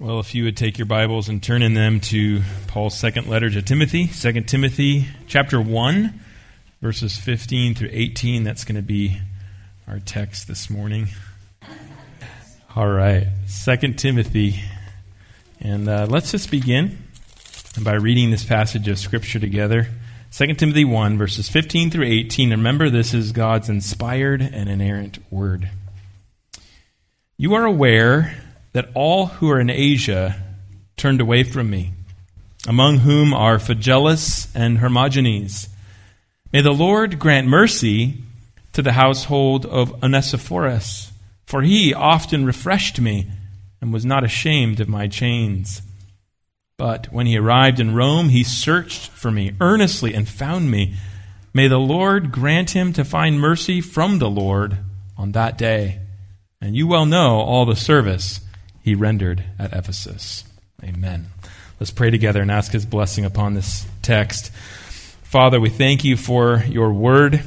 Well, if you would take your Bibles and turn in them to Paul's second letter to Timothy, 2 Timothy chapter 1, verses 15 through 18. That's going to be our text this morning. All right, 2 Timothy. And let's just begin by reading this passage of Scripture together. 2 Timothy 1, verses 15 through 18. Remember, this is God's inspired and inerrant word. You are aware that all who are in Asia turned away from me, among whom are Phygellus and Hermogenes. May the Lord grant mercy to the household of Onesiphorus, for he often refreshed me and was not ashamed of my chains. But when he arrived in Rome, he searched for me earnestly and found me. May the Lord grant him to find mercy from the Lord on that day. And you well know all the service he rendered at Ephesus. Amen. Let's pray together and ask his blessing upon this text. Father, we thank you for your word.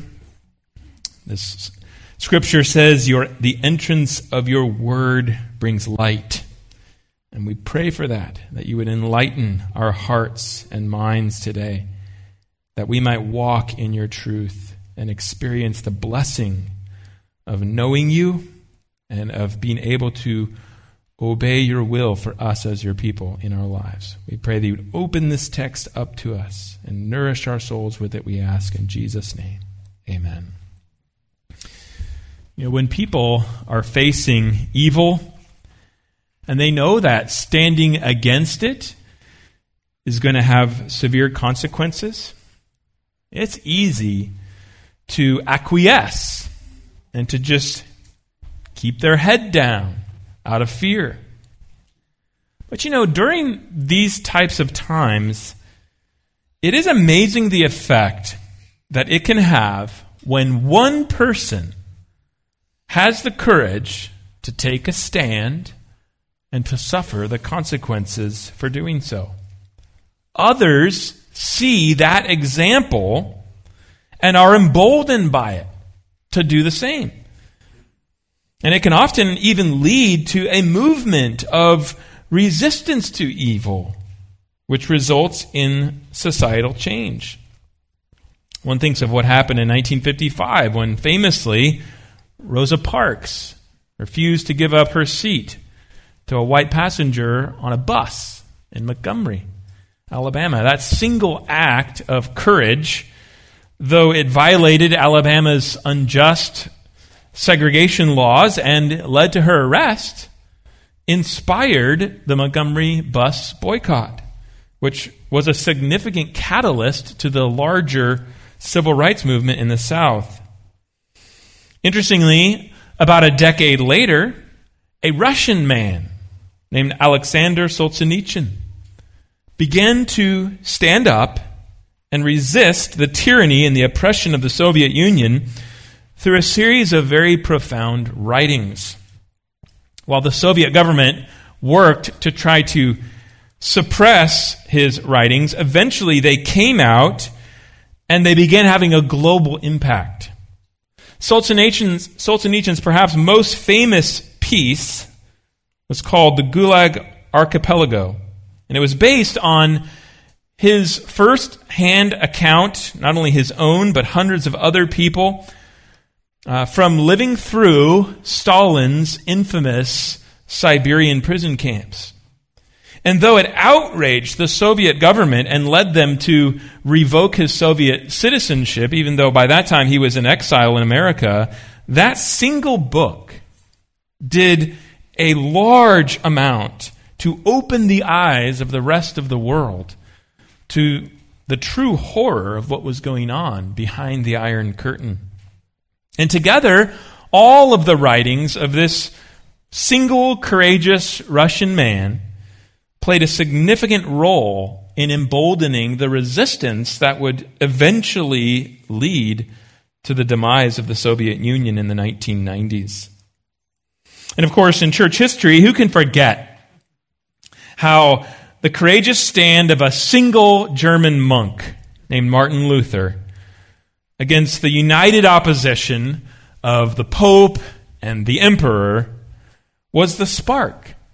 This scripture says the entrance of your word brings light. And we pray for that you would enlighten our hearts and minds today, that we might walk in your truth and experience the blessing of knowing you and of being able to obey your will for us as your people in our lives. We pray that you would open this text up to us and nourish our souls with it, we ask in Jesus' name. Amen. You know, when people are facing evil and they know that standing against it is going to have severe consequences, it's easy to acquiesce and to just keep their head down out of fear. But you know, during these types of times, it is amazing the effect that it can have when one person has the courage to take a stand and to suffer the consequences for doing so. Others see that example and are emboldened by it to do the same. And it can often even lead to a movement of resistance to evil, which results in societal change. One thinks of what happened in 1955 when famously Rosa Parks refused to give up her seat to a white passenger on a bus in Montgomery, Alabama. That single act of courage, though it violated Alabama's unjust segregation laws and led to her arrest, inspired the Montgomery bus boycott, which was a significant catalyst to the larger civil rights movement in the South. Interestingly, about a decade later, a Russian man named Alexander Solzhenitsyn began to stand up and resist the tyranny and the oppression of the Soviet Union through a series of very profound writings. While the Soviet government worked to try to suppress his writings, eventually they came out and they began having a global impact. Solzhenitsyn's perhaps most famous piece was called The Gulag Archipelago, and it was based on his first-hand account, not only his own, but hundreds of other people, from living through Stalin's infamous Siberian prison camps. And though it outraged the Soviet government and led them to revoke his Soviet citizenship, even though by that time he was in exile in America, that single book did a large amount to open the eyes of the rest of the world to the true horror of what was going on behind the Iron Curtain. And together, all of the writings of this single courageous Russian man played a significant role in emboldening the resistance that would eventually lead to the demise of the Soviet Union in the 1990s. And of course, in church history, who can forget how the courageous stand of a single German monk named Martin Luther against the united opposition of the Pope and the Emperor was the spark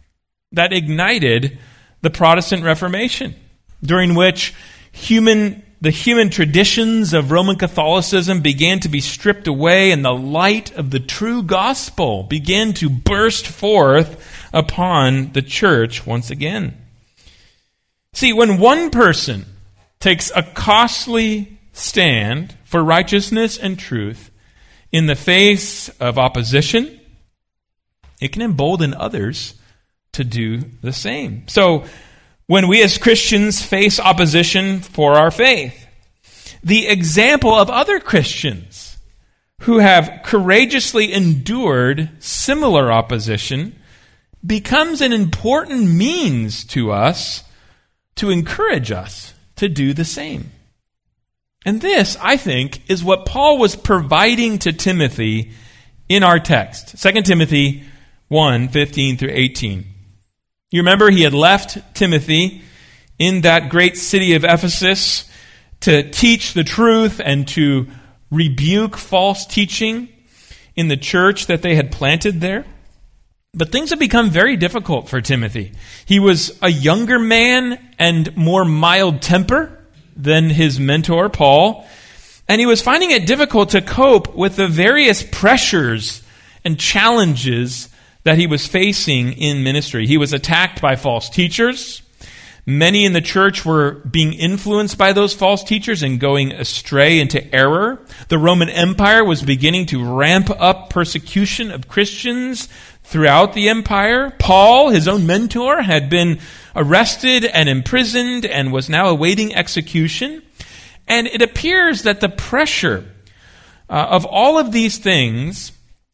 that ignited the Protestant Reformation, during which the human traditions of Roman Catholicism began to be stripped away and the light of the true gospel began to burst forth upon the church once again. See, when one person takes a costly stand for righteousness and truth in the face of opposition, it can embolden others to do the same. So, when we as Christians face opposition for our faith, the example of other Christians who have courageously endured similar opposition becomes an important means to us to encourage us to do the same. And this, I think, is what Paul was providing to Timothy in our text. 2 Timothy 1:15 through 18. You remember he had left Timothy in that great city of Ephesus to teach the truth and to rebuke false teaching in the church that they had planted there. But things had become very difficult for Timothy. He was a younger man and more mild temper than his mentor, Paul, and he was finding it difficult to cope with the various pressures and challenges that he was facing in ministry. He was attacked by false teachers. Many in the church were being influenced by those false teachers and going astray into error. The Roman Empire was beginning to ramp up persecution of Christians throughout the empire. Paul, his own mentor, had been arrested and imprisoned and was now awaiting execution. And it appears that the pressure of all of these things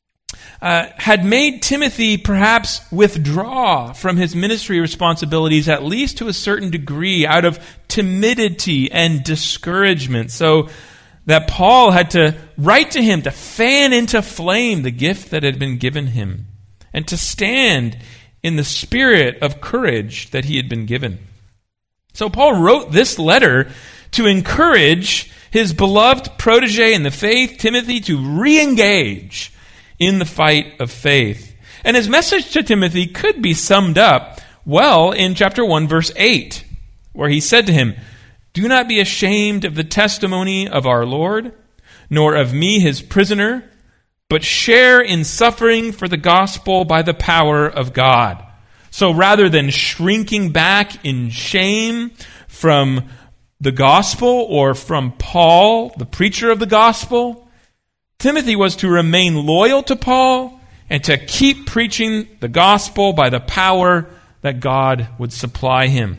had made Timothy perhaps withdraw from his ministry responsibilities, at least to a certain degree, out of timidity and discouragement, so that Paul had to write to him to fan into flame the gift that had been given him and to stand in the spirit of courage that he had been given. So Paul wrote this letter to encourage his beloved protege in the faith, Timothy, to re-engage in the fight of faith. And his message to Timothy could be summed up well in chapter 1, verse 8, where he said to him, "Do not be ashamed of the testimony of our Lord, nor of me his prisoner, but share in suffering for the gospel by the power of God." So rather than shrinking back in shame from the gospel or from Paul, the preacher of the gospel, Timothy was to remain loyal to Paul and to keep preaching the gospel by the power that God would supply him.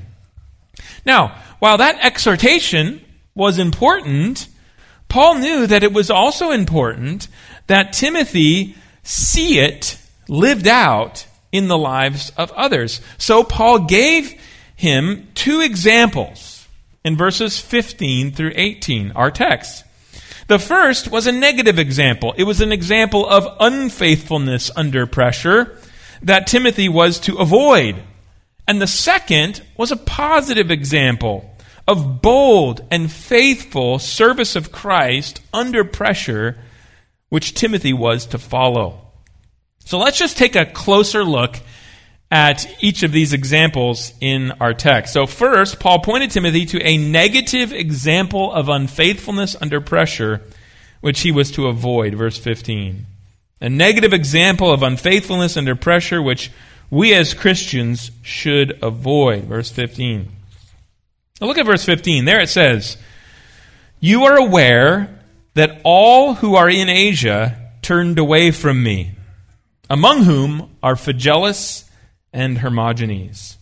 Now, while that exhortation was important, Paul knew that it was also important that Timothy see it lived out in the lives of others. So Paul gave him two examples in verses 15 through 18, our text. The first was a negative example. It was an example of unfaithfulness under pressure that Timothy was to avoid. And the second was a positive example of bold and faithful service of Christ under pressure, which Timothy was to follow. So let's just take a closer look at each of these examples in our text. So first, Paul pointed Timothy to a negative example of unfaithfulness under pressure, which he was to avoid, verse 15. A negative example of unfaithfulness under pressure, which we as Christians should avoid, verse 15. Now look at verse 15. There it says, "You are aware that all who are in Asia turned away from me, among whom are Phygellus and Hermogenes."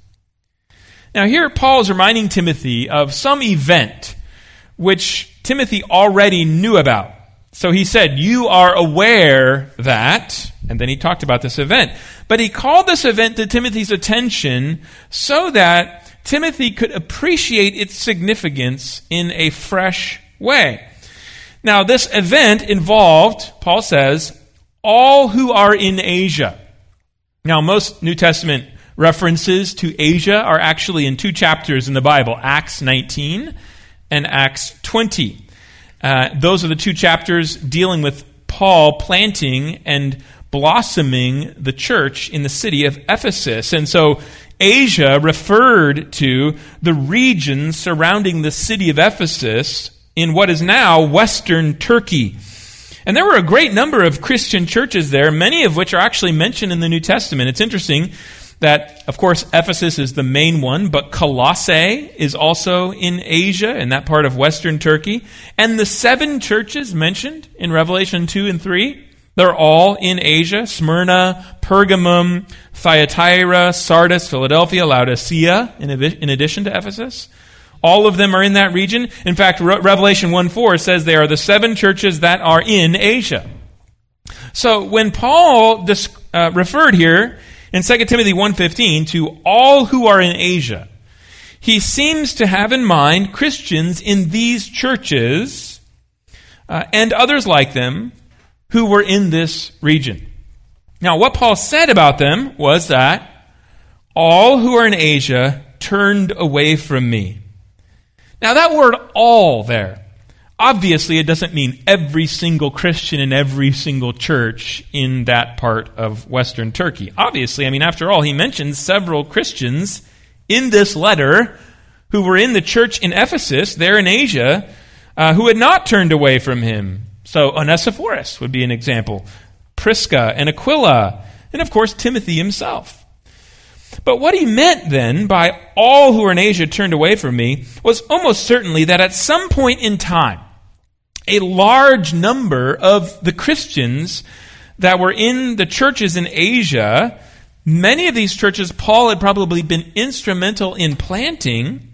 Now here Paul is reminding Timothy of some event which Timothy already knew about. So he said, "You are aware that," and then he talked about this event. But he called this event to Timothy's attention so that Timothy could appreciate its significance in a fresh way. Now this event involved, Paul says, all who are in Asia. Now, most New Testament references to Asia are actually in two chapters in the Bible, Acts 19 and Acts 20. Those are the two chapters dealing with Paul planting and blossoming the church in the city of Ephesus. And so Asia referred to the region surrounding the city of Ephesus in what is now Western Turkey. And there were a great number of Christian churches there, many of which are actually mentioned in the New Testament. It's interesting that, of course, Ephesus is the main one, but Colossae is also in Asia, in that part of Western Turkey. And the 7 churches mentioned in Revelation 2 and 3, they're all in Asia: Smyrna, Pergamum, Thyatira, Sardis, Philadelphia, Laodicea, in addition to Ephesus. All of them are in that region. In fact, Revelation 1:4 says they are the 7 churches that are in Asia. So when Paul referred here in 2 Timothy 1:15 to all who are in Asia, he seems to have in mind Christians in these churches and others like them who were in this region. Now, what Paul said about them was that all who are in Asia turned away from me. Now, that word "all" there, obviously it doesn't mean every single Christian in every single church in that part of Western Turkey. Obviously, after all, he mentions several Christians in this letter who were in the church in Ephesus, there in Asia, who had not turned away from him. So Onesiphorus would be an example, Prisca and Aquila, and of course Timothy himself. But what he meant then by all who are in Asia turned away from me was almost certainly that at some point in time, a large number of the Christians that were in the churches in Asia, many of these churches Paul had probably been instrumental in planting,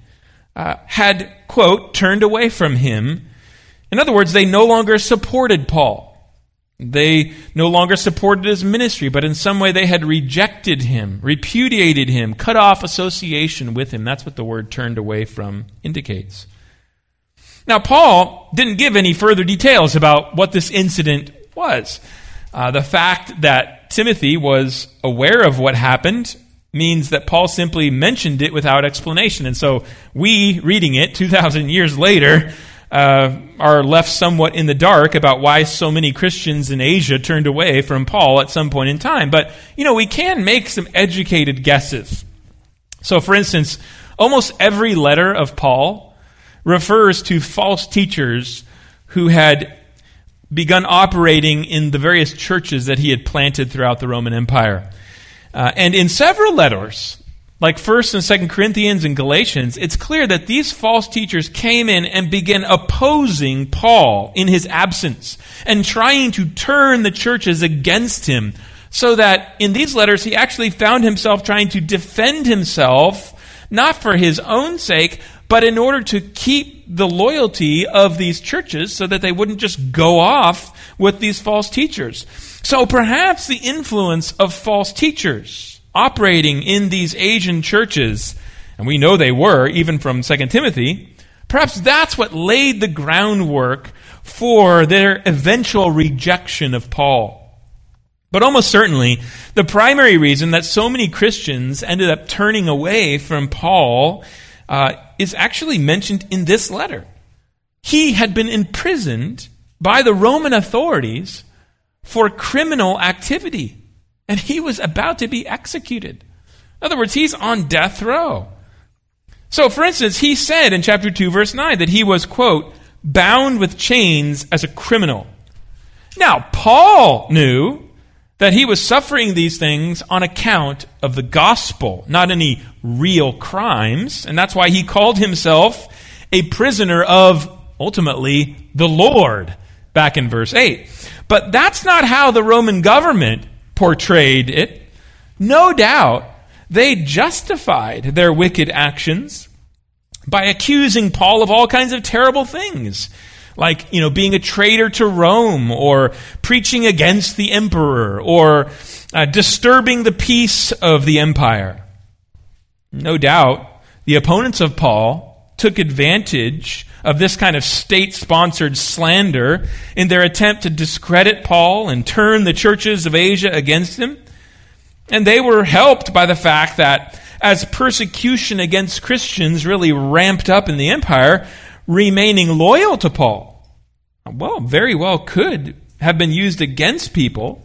had, quote, turned away from him. In other words, they no longer supported Paul. They no longer supported his ministry, but in some way they had rejected him, repudiated him, cut off association with him. That's what the word "turned away from" indicates. Now, Paul didn't give any further details about what this incident was. The fact that Timothy was aware of what happened means that Paul simply mentioned it without explanation. And so we, reading it 2,000 years later, are left somewhat in the dark about why so many Christians in Asia turned away from Paul at some point in time. But, we can make some educated guesses. So, for instance, almost every letter of Paul refers to false teachers who had begun operating in the various churches that he had planted throughout the Roman Empire. And in several letters, like 1st and 2nd Corinthians and Galatians, it's clear that these false teachers came in and began opposing Paul in his absence and trying to turn the churches against him, so that in these letters he actually found himself trying to defend himself, not for his own sake, but in order to keep the loyalty of these churches so that they wouldn't just go off with these false teachers. So perhaps the influence of false teachers operating in these Asian churches, and we know they were, even from 2 Timothy, perhaps that's what laid the groundwork for their eventual rejection of Paul. But almost certainly, the primary reason that so many Christians ended up turning away from Paul is actually mentioned in this letter. He had been imprisoned by the Roman authorities for criminal activity, and he was about to be executed. In other words, he's on death row. So, for instance, he said in chapter 2, verse 9, that he was, quote, bound with chains as a criminal. Now, Paul knew that he was suffering these things on account of the gospel, not any real crimes, and that's why he called himself a prisoner of, ultimately, the Lord, back in verse 8. But that's not how the Roman government portrayed it. No doubt, they justified their wicked actions by accusing Paul of all kinds of terrible things, like, being a traitor to Rome, or preaching against the emperor, or disturbing the peace of the empire. No doubt, the opponents of Paul took advantage of this kind of state-sponsored slander in their attempt to discredit Paul and turn the churches of Asia against him. And they were helped by the fact that as persecution against Christians really ramped up in the empire, remaining loyal to Paul, very well could have been used against people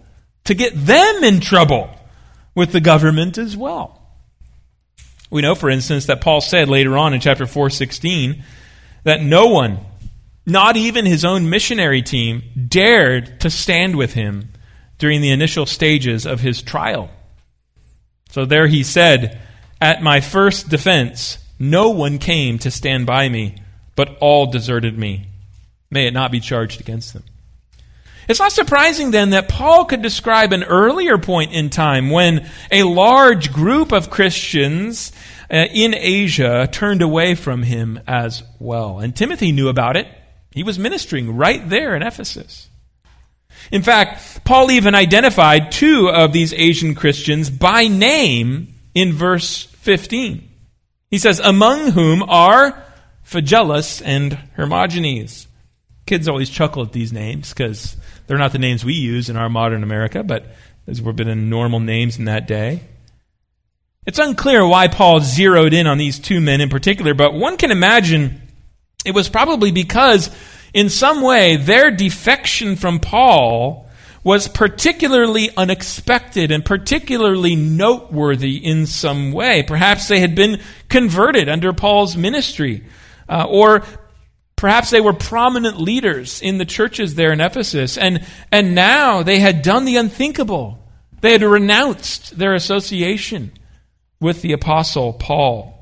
to get them in trouble with the government as well. We know, for instance, that Paul said later on in chapter 4:16 that no one, not even his own missionary team, dared to stand with him during the initial stages of his trial. So there he said, "At my first defense, no one came to stand by me, but all deserted me. May it not be charged against them." It's not surprising then that Paul could describe an earlier point in time when a large group of Christians in Asia turned away from him as well. And Timothy knew about it. He was ministering right there in Ephesus. In fact, Paul even identified two of these Asian Christians by name in verse 15. He says, "Among whom are Phygellus and Hermogenes." Kids always chuckle at these names because they're not the names we use in our modern America, but those would have been normal names in that day. It's unclear why Paul zeroed in on these two men in particular, but one can imagine it was probably because in some way their defection from Paul was particularly unexpected and particularly noteworthy in some way. Perhaps they had been converted under Paul's ministry, or perhaps they were prominent leaders in the churches there in Ephesus, and now they had done the unthinkable. They had renounced their association with the Apostle Paul.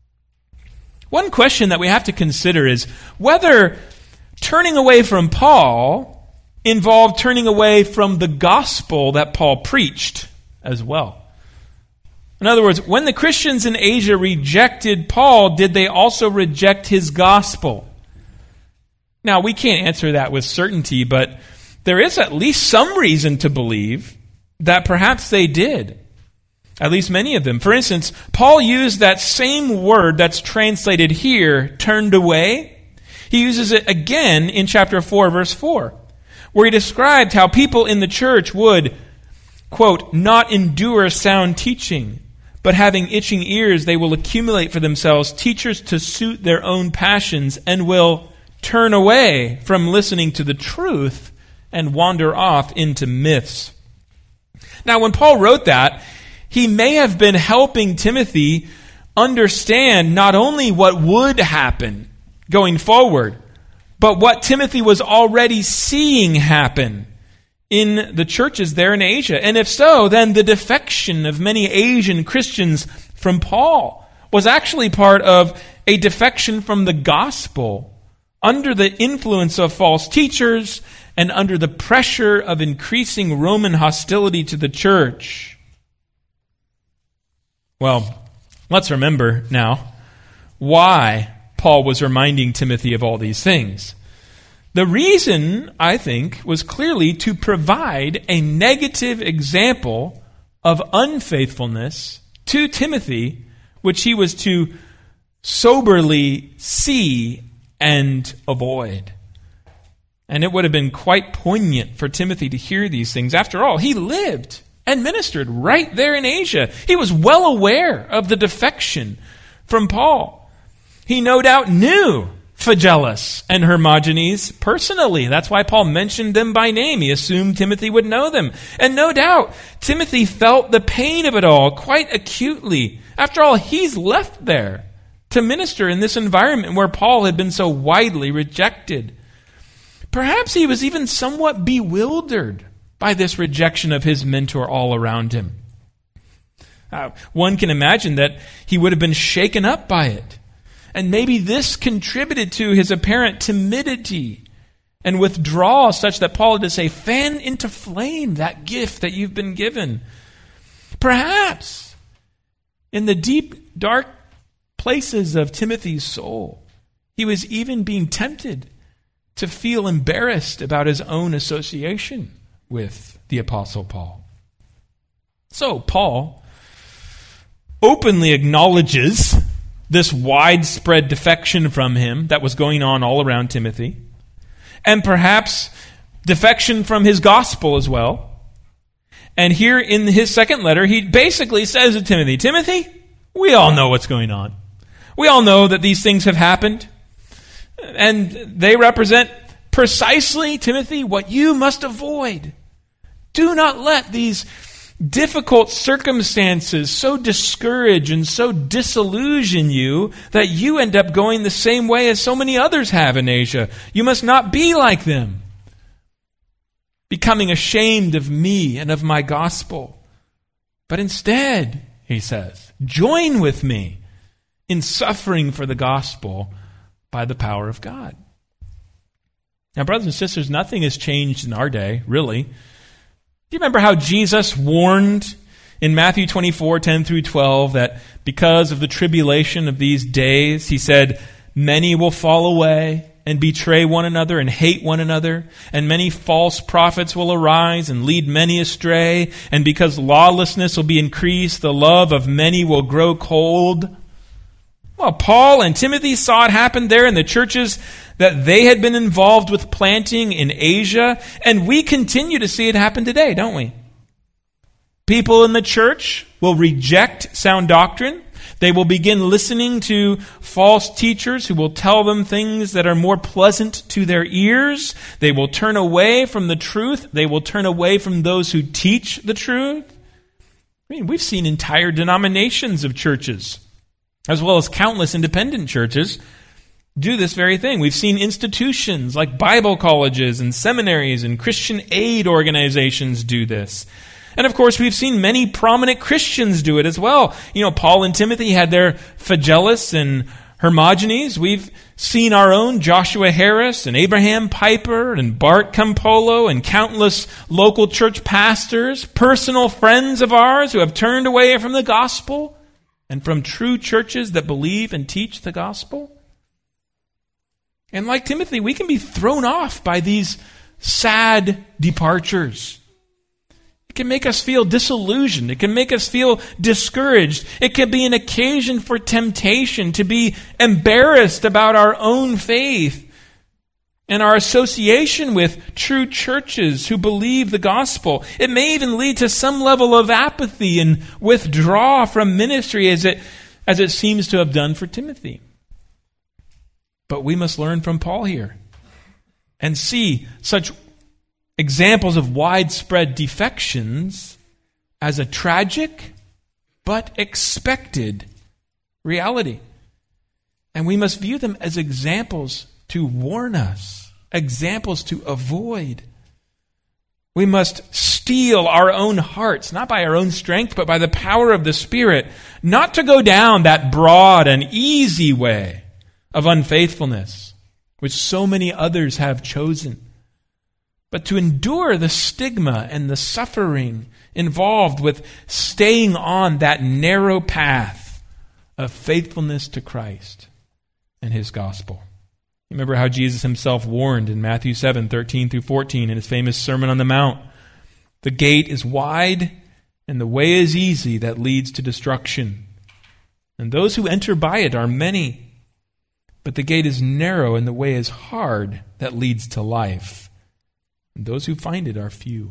One question that we have to consider is whether turning away from Paul involved turning away from the gospel that Paul preached as well. In other words, when the Christians in Asia rejected Paul, did they also reject his gospel? Now, we can't answer that with certainty, but there is at least some reason to believe that perhaps they did. At least many of them. For instance, Paul used that same word that's translated here, turned away. He uses it again in chapter 4, verse 4, where he described how people in the church would, quote, "not endure sound teaching, but having itching ears, they will accumulate for themselves teachers to suit their own passions and will turn away from listening to the truth and wander off into myths." Now, when Paul wrote that, he may have been helping Timothy understand not only what would happen going forward, but what Timothy was already seeing happen in the churches there in Asia. And if so, then the defection of many Asian Christians from Paul was actually part of a defection from the gospel under the influence of false teachers and under the pressure of increasing Roman hostility to the church. Well, let's remember now why Paul was reminding Timothy of all these things. The reason, I think, was clearly to provide a negative example of unfaithfulness to Timothy, which he was to soberly see and avoid. And it would have been quite poignant for Timothy to hear these things. After all, he lived and ministered right there in Asia. He was well aware of the defection from Paul. He no doubt knew Phygellus and Hermogenes personally. That's why Paul mentioned them by name. He assumed Timothy would know them. And no doubt, Timothy felt the pain of it all quite acutely. After all, he's left there to minister in this environment where Paul had been so widely rejected. Perhaps he was even somewhat bewildered by this rejection of his mentor all around him. One can imagine that he would have been shaken up by it. And maybe this contributed to his apparent timidity and withdrawal such that Paul had to say, fan into flame that gift that you've been given. Perhaps in the deep, dark places of Timothy's soul, he was even being tempted to feel embarrassed about his own association with the Apostle Paul. So Paul openly acknowledges this widespread defection from him that was going on all around Timothy, and perhaps defection from his gospel as well. And here in his second letter, he basically says to Timothy, Timothy, we all know what's going on. We all know that these things have happened, and they represent precisely, Timothy, what you must avoid. Do not let these difficult circumstances so discourage and so disillusion you that you end up going the same way as so many others have in Asia. You must not be like them, becoming ashamed of me and of my gospel. But instead, he says, join with me in suffering for the gospel by the power of God. Now, brothers and sisters, nothing has changed in our day, really. Do you remember how Jesus warned in Matthew 24, 10 through 12, that because of the tribulation of these days, he said, many will fall away and betray one another and hate one another, and many false prophets will arise and lead many astray, and because lawlessness will be increased, the love of many will grow cold. Well, Paul and Timothy saw it happen there in the churches that they had been involved with planting in Asia, and we continue to see it happen today, don't we? People in the church will reject sound doctrine. They will begin listening to false teachers who will tell them things that are more pleasant to their ears. They will turn away from the truth. They will turn away from those who teach the truth. I mean, we've seen entire denominations of churches, as well as countless independent churches, do this very thing. We've seen institutions like Bible colleges and seminaries and Christian aid organizations do this. And of course, we've seen many prominent Christians do it as well. You know, Paul and Timothy had their Phygellus and Hermogenes. We've seen our own Joshua Harris and Abraham Piper and Bart Campolo and countless local church pastors, personal friends of ours who have turned away from the gospel and from true churches that believe and teach the gospel. And like Timothy, we can be thrown off by these sad departures. It can make us feel disillusioned. It can make us feel discouraged. It can be an occasion for temptation to be embarrassed about our own faith and our association with true churches who believe the gospel. It may even lead to some level of apathy and withdraw from ministry as it seems to have done for Timothy. But we must learn from Paul here and see such examples of widespread defections as a tragic but expected reality. And we must view them as examples to warn us, examples to avoid. We must steel our own hearts, not by our own strength, but by the power of the Spirit, not to go down that broad and easy way of unfaithfulness, which so many others have chosen, but to endure the stigma and the suffering involved with staying on that narrow path of faithfulness to Christ and His gospel. You remember how Jesus Himself warned in Matthew 7, 13 through 14 in His famous Sermon on the Mount. The gate is wide and the way is easy that leads to destruction, and those who enter by it are many. But the gate is narrow and the way is hard that leads to life, and those who find it are few.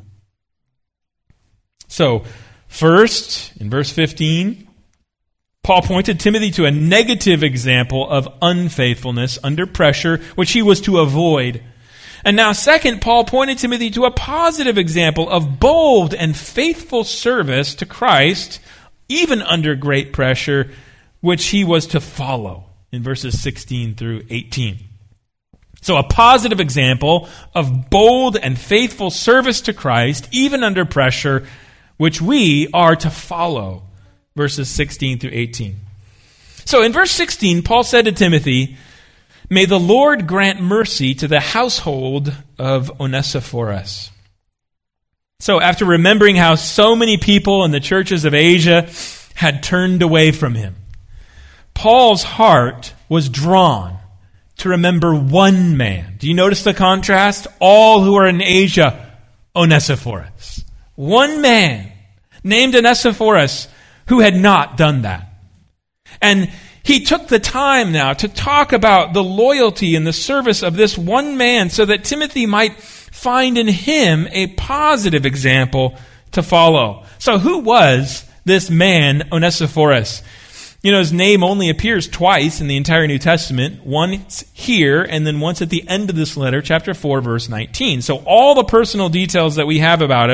So, first, in verse 15, Paul pointed Timothy to a negative example of unfaithfulness under pressure, which he was to avoid. And now, second, Paul pointed Timothy to a positive example of bold and faithful service to Christ, even under great pressure, which he was to follow in verses 16 through 18. So a positive example of bold and faithful service to Christ, even under pressure, which we are to follow. Verses 16 through 18. So in verse 16, Paul said to Timothy, "May the Lord grant mercy to the household of Onesiphorus." So after remembering how so many people in the churches of Asia had turned away from him, Paul's heart was drawn to remember one man. Do you notice the contrast? All who are in Asia, Onesiphorus. One man named Onesiphorus who had not done that. And he took the time now to talk about the loyalty and the service of this one man so that Timothy might find in him a positive example to follow. So who was this man, Onesiphorus? You know, his name only appears twice in the entire New Testament, once here and then once at the end of this letter, chapter 4, verse 19. So all the personal details that we have about him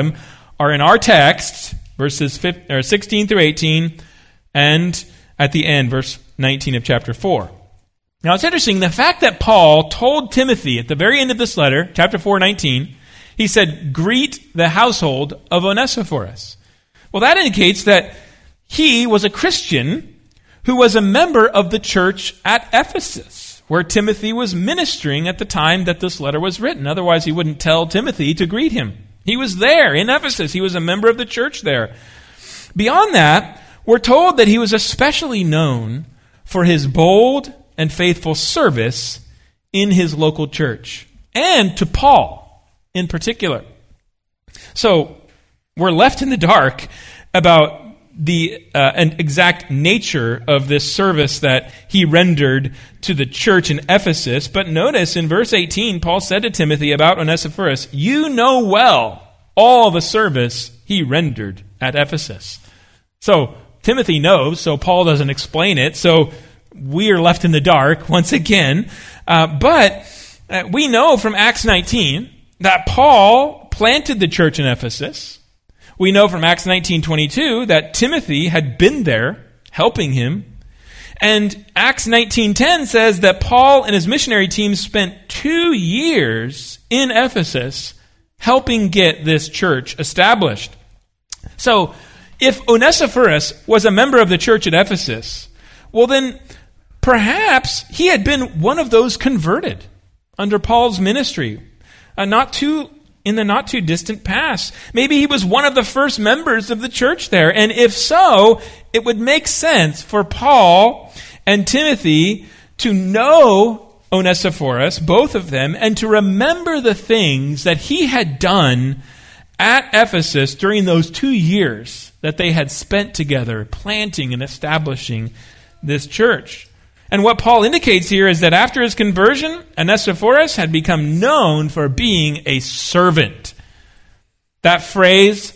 are in our text, verses 16 through 18, and at the end, verse 19 of chapter 4. Now it's interesting, the fact that Paul told Timothy at the very end of this letter, chapter 4:19, he said, "Greet the household of Onesiphorus." Well, that indicates that he was a Christian who was a member of the church at Ephesus, where Timothy was ministering at the time that this letter was written. Otherwise, he wouldn't tell Timothy to greet him. He was there in Ephesus. He was a member of the church there. Beyond that, we're told that he was especially known for his bold and faithful service in his local church, and to Paul in particular. So, we're left in the dark about the exact nature of this service that he rendered to the church in Ephesus. But notice in verse 18, Paul said to Timothy about Onesiphorus, "You know well all the service he rendered at Ephesus." So Timothy knows, so Paul doesn't explain it. So we are left in the dark once again. But we know from Acts 19 that Paul planted the church in Ephesus. We know from Acts 19:22 that Timothy had been there helping him. And Acts 19:10 says that Paul and his missionary team spent 2 years in Ephesus helping get this church established. So, if Onesiphorus was a member of the church at Ephesus, well then, perhaps he had been one of those converted under Paul's ministry, in the not too distant past. Maybe he was one of the first members of the church there. And if so, it would make sense for Paul and Timothy to know Onesiphorus, both of them, and to remember the things that he had done at Ephesus during those 2 years that they had spent together planting and establishing this church. And what Paul indicates here is that after his conversion, Onesiphorus had become known for being a servant. That phrase,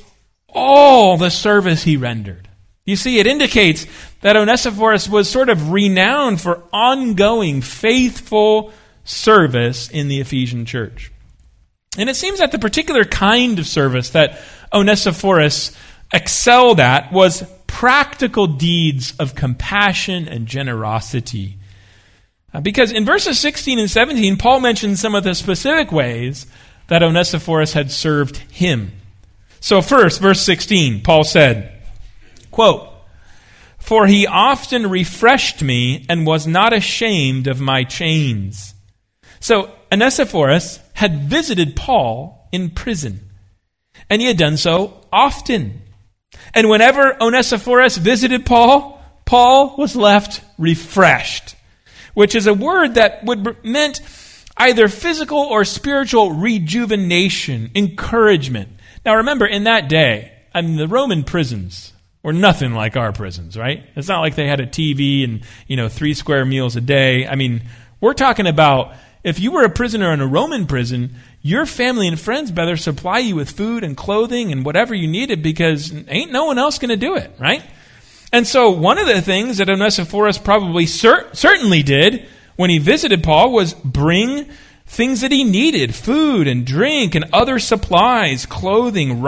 all the service he rendered. You see, it indicates that Onesiphorus was sort of renowned for ongoing, faithful service in the Ephesian church. And it seems that the particular kind of service that Onesiphorus excelled at was practical deeds of compassion and generosity. Because in verses 16 and 17, Paul mentions some of the specific ways that Onesiphorus had served him. So first, verse 16, Paul said, quote, "For he often refreshed me and was not ashamed of my chains." So Onesiphorus had visited Paul in prison, and he had done so often. And whenever Onesiphorus visited Paul, Paul was left refreshed, which is a word that meant either physical or spiritual rejuvenation, encouragement. Now remember, in that day, the Roman prisons were nothing like our prisons, right? It's not like they had a TV and, 3 square meals a day. We're talking about if you were a prisoner in a Roman prison, your family and friends better supply you with food and clothing and whatever you needed, because ain't no one else going to do it, right? And so one of the things that Onesiphorus probably certainly did when he visited Paul was bring things that he needed, food and drink and other supplies, clothing,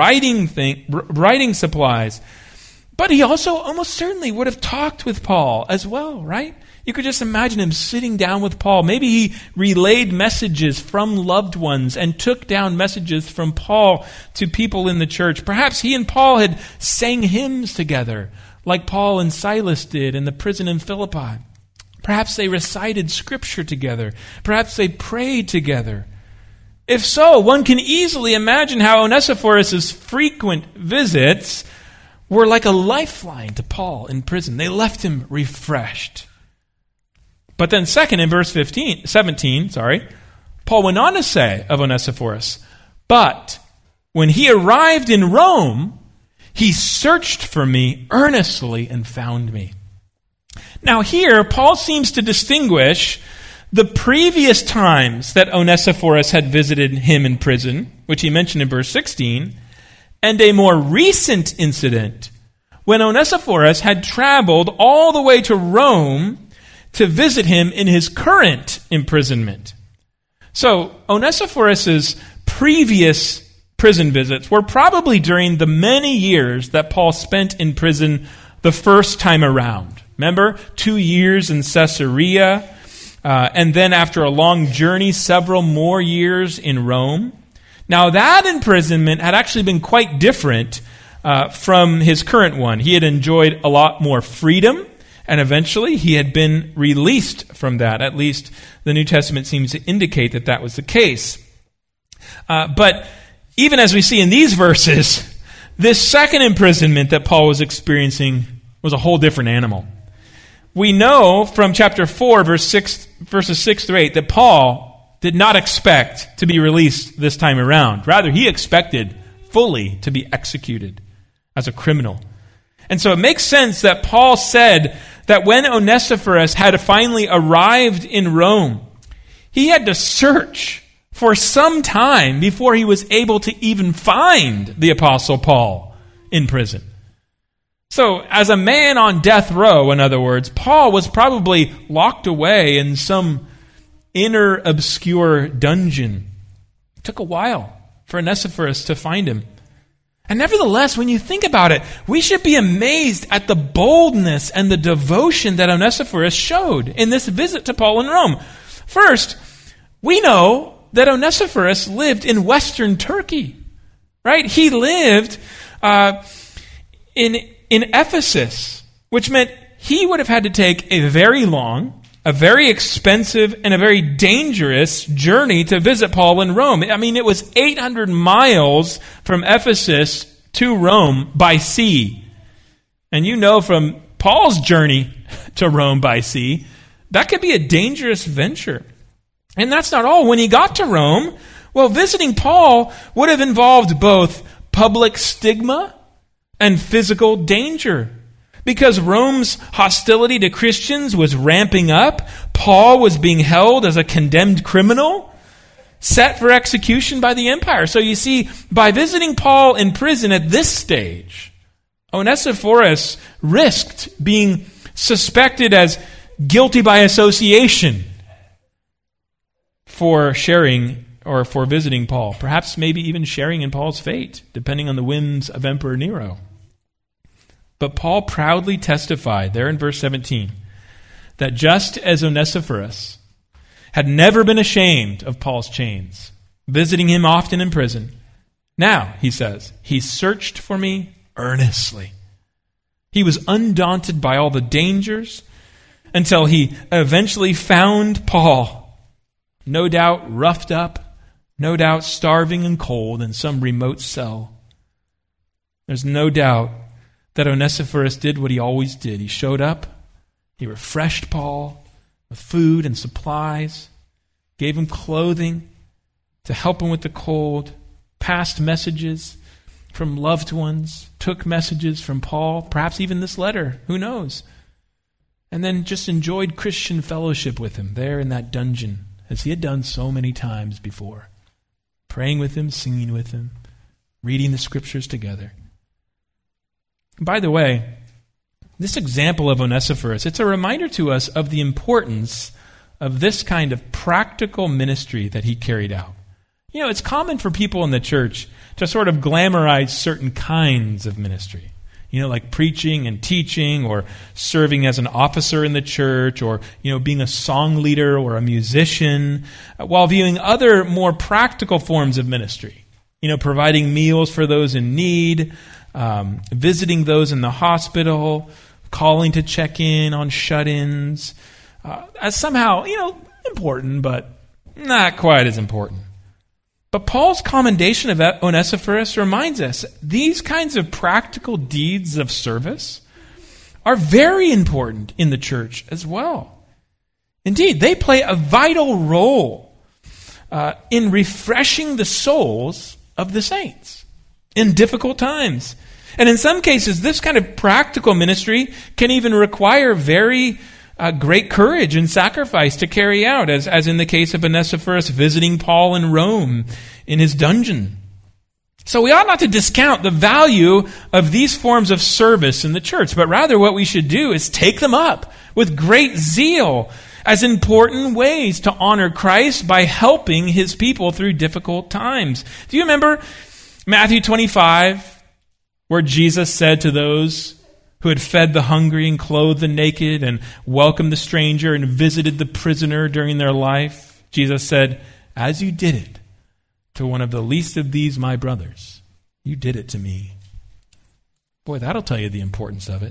writing supplies. But he also almost certainly would have talked with Paul as well, right? You could just imagine him sitting down with Paul. Maybe he relayed messages from loved ones and took down messages from Paul to people in the church. Perhaps he and Paul had sang hymns together, like Paul and Silas did in the prison in Philippi. Perhaps they recited scripture together. Perhaps they prayed together. If so, one can easily imagine how Onesiphorus' frequent visits were like a lifeline to Paul in prison. They left him refreshed. But then second, in verse 17, Paul went on to say of Onesiphorus, "But when he arrived in Rome, he searched for me earnestly and found me." Now here, Paul seems to distinguish the previous times that Onesiphorus had visited him in prison, which he mentioned in verse 16, and a more recent incident when Onesiphorus had traveled all the way to Rome to visit him in his current imprisonment. So Onesiphorus' previous prison visits were probably during the many years that Paul spent in prison the first time around. Remember, 2 years in Caesarea, and then after a long journey, several more years in Rome. Now, that imprisonment had actually been quite different from his current one. He had enjoyed a lot more freedom, and eventually he had been released from that. At least the New Testament seems to indicate that that was the case. But even as we see in these verses, this second imprisonment that Paul was experiencing was a whole different animal. We know from chapter 4, verses 6 through 8, that Paul did not expect to be released this time around. Rather, he expected fully to be executed as a criminal. And so it makes sense that Paul said that when Onesiphorus had finally arrived in Rome, he had to search for some time before he was able to even find the Apostle Paul in prison. So, as a man on death row, in other words, Paul was probably locked away in some inner obscure dungeon. It took a while for Onesiphorus to find him. And nevertheless, when you think about it, we should be amazed at the boldness and the devotion that Onesiphorus showed in this visit to Paul in Rome. First, we know that Onesiphorus lived in Western Turkey, right? He lived in Ephesus, which meant he would have had to take a very long, a very expensive, and a very dangerous journey to visit Paul in Rome. I mean, it was 800 miles from Ephesus to Rome by sea. And you know from Paul's journey to Rome by sea, that could be a dangerous venture. And that's not all. When he got to Rome, well, visiting Paul would have involved both public stigma and physical danger. Because Rome's hostility to Christians was ramping up, Paul was being held as a condemned criminal, set for execution by the empire. So you see, by visiting Paul in prison at this stage, Onesiphorus risked being suspected as guilty by association for sharing or for visiting Paul. Perhaps maybe even sharing in Paul's fate, depending on the whims of Emperor Nero. But Paul proudly testified there in verse 17 that just as Onesiphorus had never been ashamed of Paul's chains, visiting him often in prison, now, he says, he searched for me earnestly. He was undaunted by all the dangers until he eventually found Paul, no doubt roughed up, no doubt starving and cold in some remote cell. There's no doubt that Onesiphorus did what he always did. He showed up, he refreshed Paul with food and supplies, gave him clothing to help him with the cold, passed messages from loved ones, took messages from Paul, perhaps even this letter, who knows? And then just enjoyed Christian fellowship with him there in that dungeon, as he had done so many times before, praying with him, singing with him, reading the scriptures together. By the way, this example of Onesiphorus, it's a reminder to us of the importance of this kind of practical ministry that he carried out. You know, it's common for people in the church to sort of glamorize certain kinds of ministry. You know, like preaching and teaching or serving as an officer in the church or, you know, being a song leader or a musician, while viewing other more practical forms of ministry. You know, providing meals for those in need, visiting those in the hospital, calling to check in on shut-ins, as somehow, you know, important, but not quite as important. But Paul's commendation of Onesiphorus reminds us these kinds of practical deeds of service are very important in the church as well. Indeed, they play a vital role in refreshing the souls of the saints in difficult times. And in some cases, this kind of practical ministry can even require very great courage and sacrifice to carry out, as in the case of Onesiphorus visiting Paul in Rome in his dungeon. So we ought not to discount the value of these forms of service in the church, but rather what we should do is take them up with great zeal as important ways to honor Christ by helping his people through difficult times. Do you remember Matthew 25, where Jesus said to those who had fed the hungry and clothed the naked and welcomed the stranger and visited the prisoner during their life, Jesus said, "As you did it to one of the least of these my brothers, you did it to me." Boy, that'll tell you the importance of it.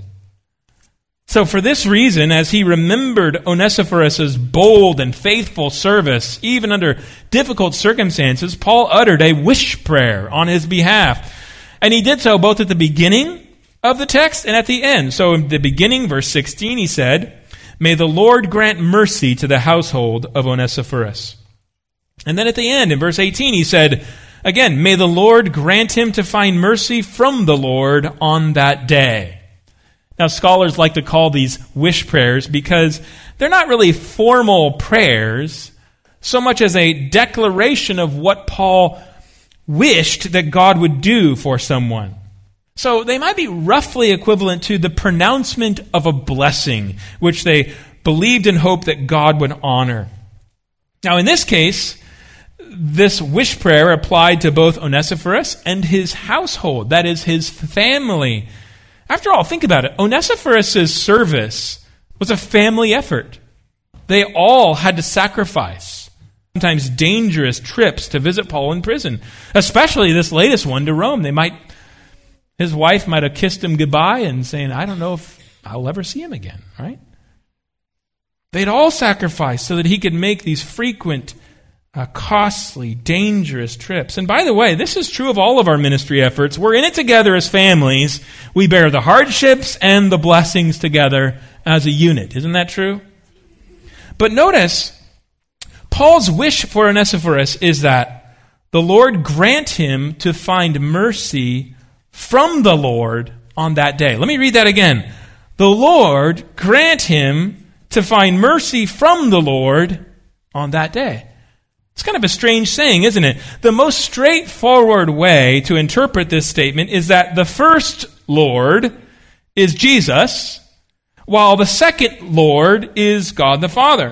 So for this reason, as he remembered Onesiphorus' bold and faithful service, even under difficult circumstances, Paul uttered a wish prayer on his behalf. And he did so both at the beginning of the text and at the end. So in the beginning, verse 16, he said, "May the Lord grant mercy to the household of Onesiphorus." And then at the end, in verse 18, he said, again, "May the Lord grant him to find mercy from the Lord on that day." Now, scholars like to call these wish prayers because they're not really formal prayers so much as a declaration of what Paul wished that God would do for someone. So they might be roughly equivalent to the pronouncement of a blessing, which they believed and hoped that God would honor. Now, in this case, this wish prayer applied to both Onesiphorus and his household, that is, his family. After all, think about it. Onesiphorus' service was a family effort. They all had to sacrifice sometimes dangerous trips to visit Paul in prison, especially this latest one to Rome. His wife might have kissed him goodbye and saying, "I don't know if I'll ever see him again," right? They'd all sacrifice so that he could make these frequent, costly, dangerous trips. And by the way, this is true of all of our ministry efforts. We're in it together as families. We bear the hardships and the blessings together as a unit. Isn't that true? But notice, Paul's wish for Onesiphorus is that the Lord grant him to find mercy from the Lord on that day. Let me read that again. The Lord grant him to find mercy from the Lord on that day. It's kind of a strange saying, isn't it? The most straightforward way to interpret this statement is that the first Lord is Jesus, while the second Lord is God the Father.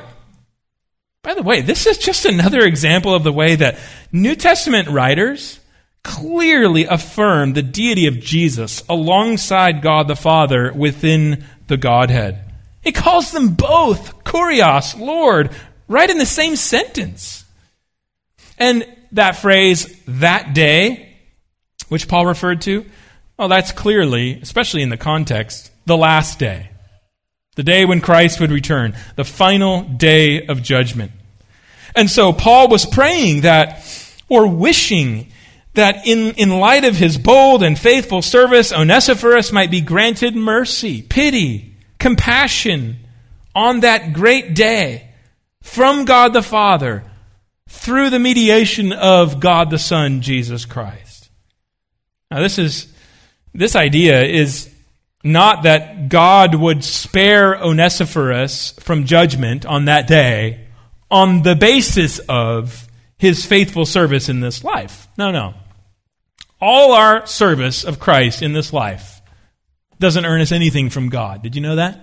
By the way, this is just another example of the way that New Testament writers clearly affirm the deity of Jesus alongside God the Father within the Godhead. He calls them both Kurios, Lord, right in the same sentence. And that phrase, "that day," which Paul referred to, well, that's clearly, especially in the context, the last day. The day when Christ would return, the final day of judgment. And so Paul was praying that, or wishing that in light of his bold and faithful service, Onesiphorus might be granted mercy, pity, compassion on that great day from God the Father, through the mediation of God the Son, Jesus Christ. Now this idea is not that God would spare Onesiphorus from judgment on that day on the basis of his faithful service in this life. No. All our service of Christ in this life doesn't earn us anything from God. Did you know that?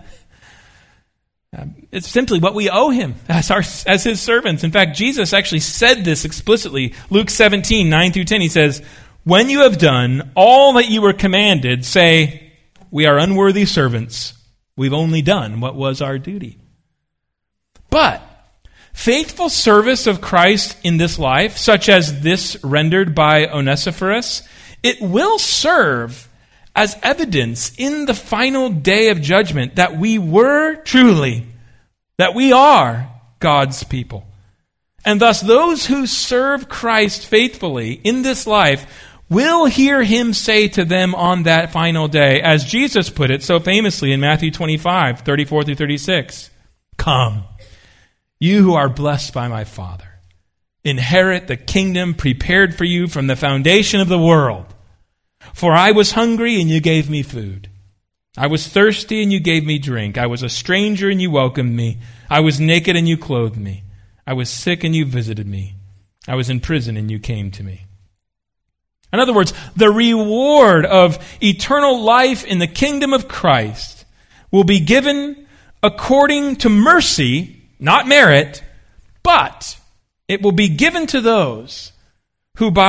It's simply what we owe him as his servants. In fact, Jesus actually said this explicitly. Luke 17, 9 through 10, he says, "When you have done all that you were commanded, say, 'We are unworthy servants. We've only done what was our duty.'" But faithful service of Christ in this life, such as this rendered by Onesiphorus, it will serve as evidence in the final day of judgment that we were truly, that we are God's people. And thus those who serve Christ faithfully in this life will hear him say to them on that final day, as Jesus put it so famously in Matthew 25, 34 through 36, "Come, you who are blessed by my Father, inherit the kingdom prepared for you from the foundation of the world. For I was hungry, and you gave me food. I was thirsty, and you gave me drink. I was a stranger, and you welcomed me. I was naked, and you clothed me. I was sick, and you visited me. I was in prison, and you came to me." In other words, the reward of eternal life in the kingdom of Christ will be given according to mercy, not merit, but it will be given to those who by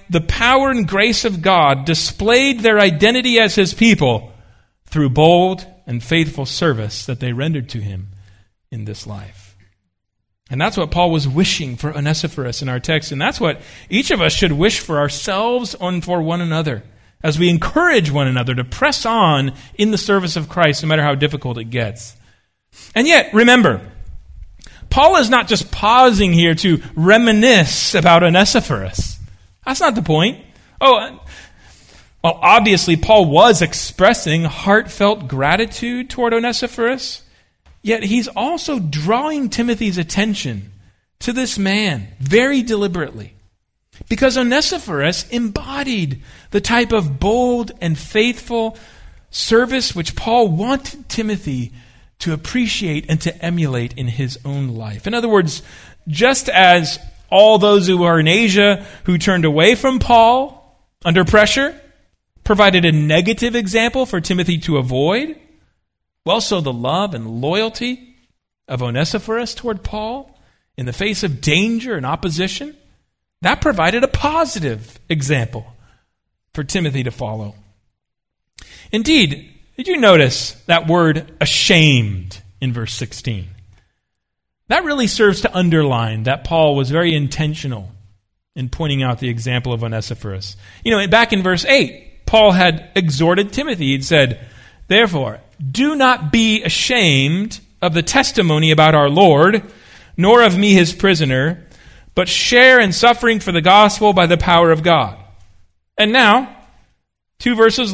the power and grace of God, displayed their identity as his people through bold and faithful service that they rendered to him in this life. And that's what Paul was wishing for Onesiphorus in our text, and that's what each of us should wish for ourselves and for one another, as we encourage one another to press on in the service of Christ, no matter how difficult it gets. And yet, remember, Paul is not just pausing here to reminisce about Onesiphorus. That's not the point. Well, obviously, Paul was expressing heartfelt gratitude toward Onesiphorus, yet he's also drawing Timothy's attention to this man very deliberately, because Onesiphorus embodied the type of bold and faithful service which Paul wanted Timothy to appreciate and to emulate in his own life. In other words, just as all those who are in Asia who turned away from Paul under pressure provided a negative example for Timothy to avoid, well, so the love and loyalty of Onesiphorus toward Paul in the face of danger and opposition, that provided a positive example for Timothy to follow. Indeed, did you notice that word ashamed in verse 16? That really serves to underline that Paul was very intentional in pointing out the example of Onesiphorus. Back in verse 8, Paul had exhorted Timothy. He'd said, "Therefore, do not be ashamed of the testimony about our Lord, nor of me his prisoner, but share in suffering for the gospel by the power of God." And now, a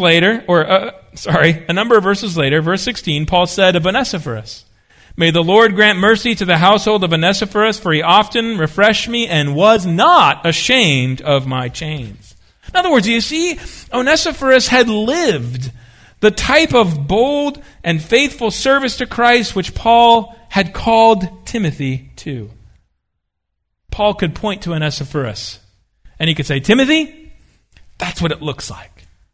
number of verses later, verse 16, Paul said of Onesiphorus, "May the Lord grant mercy to the household of Onesiphorus, for he often refreshed me and was not ashamed of my chains." In other words, you see, Onesiphorus had lived the type of bold and faithful service to Christ which Paul had called Timothy to. Paul could point to Onesiphorus and he could say, "Timothy, that's what it looks like.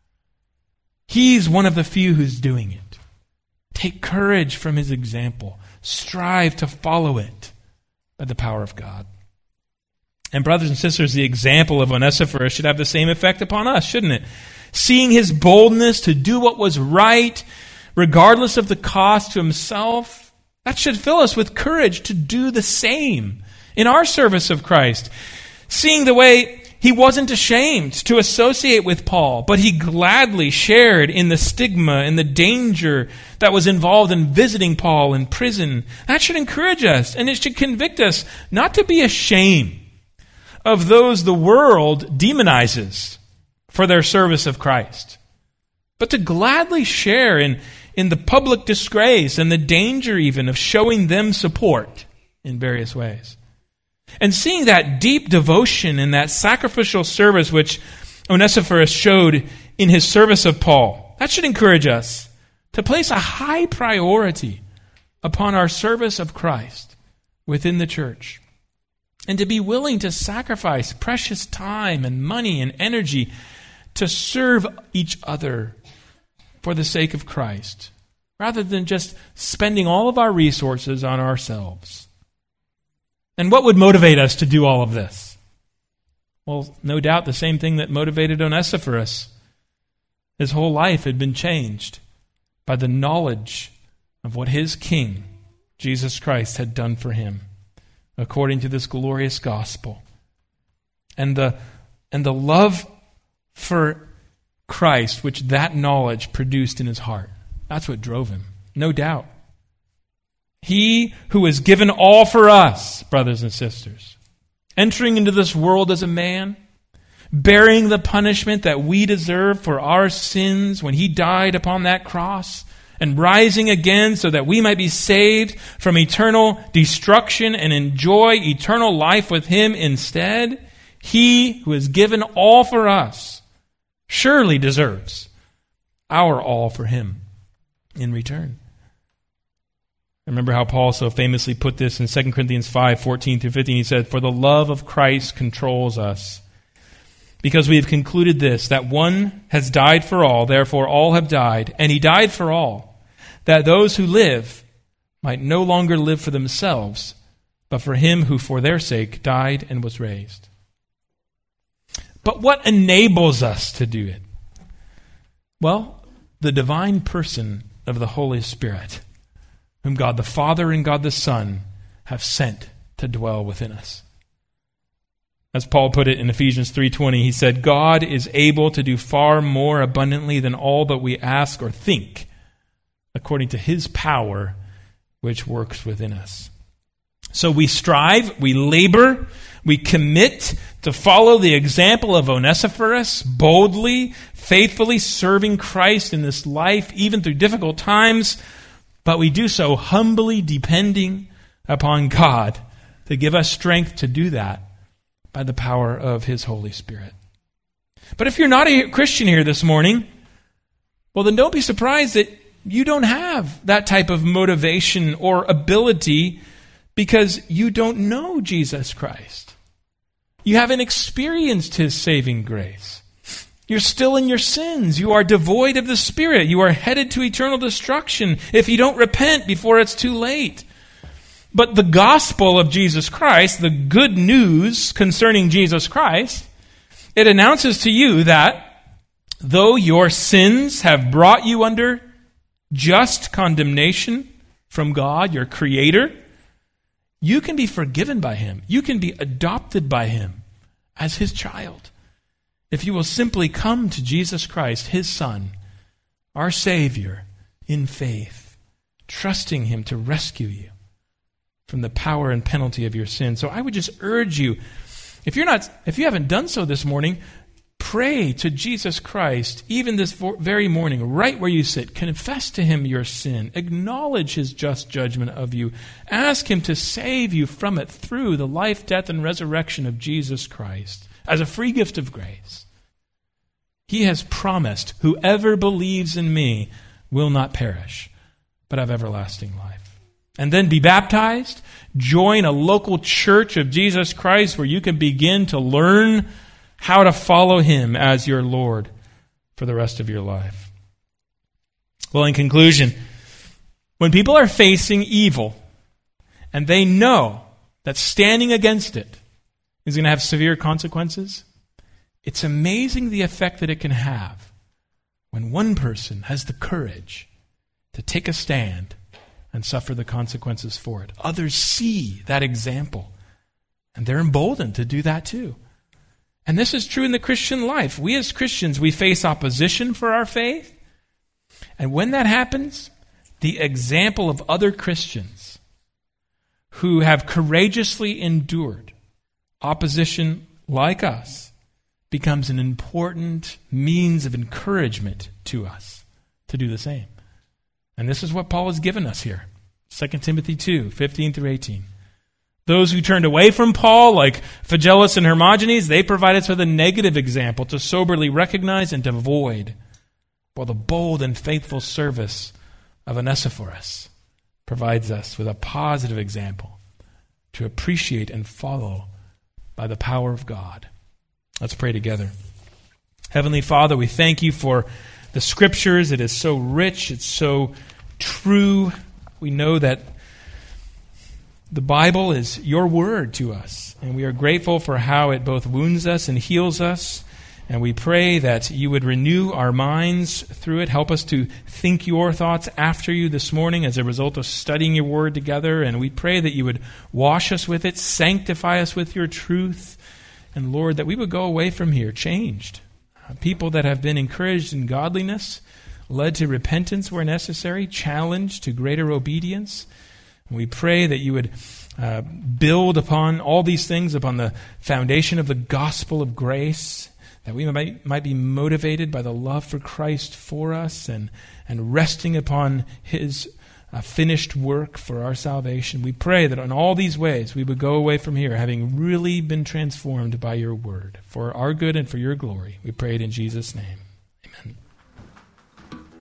He's one of the few who's doing it. Take courage from his example. Strive to follow it by the power of God." And brothers and sisters, the example of Onesiphorus should have the same effect upon us, shouldn't it? Seeing his boldness to do what was right, regardless of the cost to himself, that should fill us with courage to do the same in our service of Christ. Seeing the way he wasn't ashamed to associate with Paul, but he gladly shared in the stigma and the danger that was involved in visiting Paul in prison. That should encourage us, and it should convict us not to be ashamed of those the world demonizes for their service of Christ, but to gladly share in the public disgrace and the danger even of showing them support in various ways. And seeing that deep devotion and that sacrificial service which Onesiphorus showed in his service of Paul, that should encourage us to place a high priority upon our service of Christ within the church, and to be willing to sacrifice precious time and money and energy to serve each other for the sake of Christ, rather than just spending all of our resources on ourselves. And what would motivate us to do all of this? Well, no doubt the same thing that motivated Onesiphorus. His whole life had been changed by the knowledge of what his King, Jesus Christ, had done for him, according to this glorious gospel. And the love for Christ, which that knowledge produced in his heart. That's what drove him, no doubt. He who has given all for us, brothers and sisters, entering into this world as a man, bearing the punishment that we deserve for our sins when he died upon that cross, and rising again so that we might be saved from eternal destruction and enjoy eternal life with him instead, he who has given all for us surely deserves our all for him in return. Remember how Paul so famously put this in 2 Corinthians 5:14-15. He said, "For the love of Christ controls us, because we have concluded this, that one has died for all, therefore all have died, and he died for all, that those who live might no longer live for themselves, but for him who for their sake died and was raised." But what enables us to do it? Well, the divine person of the Holy Spirit, whom God the Father and God the Son have sent to dwell within us. As Paul put it in Ephesians 3:20, he said, God is able to do far more abundantly than all that we ask or think, according to his power which works within us. So we strive, we labor, we commit to follow the example of Onesiphorus, boldly, faithfully serving Christ in this life, even through difficult times, but we do so humbly depending upon God to give us strength to do that by the power of his Holy Spirit. But if you're not a Christian here this morning, well, then don't be surprised that you don't have that type of motivation or ability because you don't know Jesus Christ. You haven't experienced his saving grace. You're still in your sins. You are devoid of the Spirit. You are headed to eternal destruction if you don't repent before it's too late. But the gospel of Jesus Christ, the good news concerning Jesus Christ, it announces to you that though your sins have brought you under just condemnation from God, your Creator, you can be forgiven by him. You can be adopted by him as his child. If you will simply come to Jesus Christ, his Son, our Savior, in faith, trusting him to rescue you from the power and penalty of your sin. So I would just urge you, if you haven't done so this morning, pray to Jesus Christ, even this very morning, right where you sit. Confess to him your sin. Acknowledge his just judgment of you. Ask him to save you from it through the life, death, and resurrection of Jesus Christ as a free gift of grace. He has promised, whoever believes in me will not perish, but have everlasting life. And then be baptized, join a local church of Jesus Christ where you can begin to learn how to follow him as your Lord for the rest of your life. Well, in conclusion, when people are facing evil and they know that standing against it is going to have severe consequences, it's amazing the effect that it can have when one person has the courage to take a stand and suffer the consequences for it. Others see that example, and they're emboldened to do that too. And this is true in the Christian life. We as Christians, we face opposition for our faith. And when that happens, the example of other Christians who have courageously endured opposition like us becomes an important means of encouragement to us to do the same. And this is what Paul has given us here. 2 Timothy 2, 15 through 18. Those who turned away from Paul, like Phygelus and Hermogenes, they provide us with a negative example to soberly recognize and to avoid, while the bold and faithful service of Onesiphorus provides us with a positive example to appreciate and follow by the power of God. Let's pray together. Heavenly Father, we thank you for the Scriptures. It is so rich, it's so true. We know that the Bible is your word to us, and we are grateful for how it both wounds us and heals us. And we pray that you would renew our minds through it. Help us to think your thoughts after you this morning as a result of studying your word together. And we pray that you would wash us with it, sanctify us with your truth. And Lord, that we would go away from here changed. People that have been encouraged in godliness, led to repentance where necessary, challenged to greater obedience. We pray that you would build upon all these things, upon the foundation of the gospel of grace, that we might be motivated by the love for Christ for us and resting upon his finished work for our salvation. We pray that in all these ways we would go away from here having really been transformed by your word for our good and for your glory. We pray it in Jesus' name.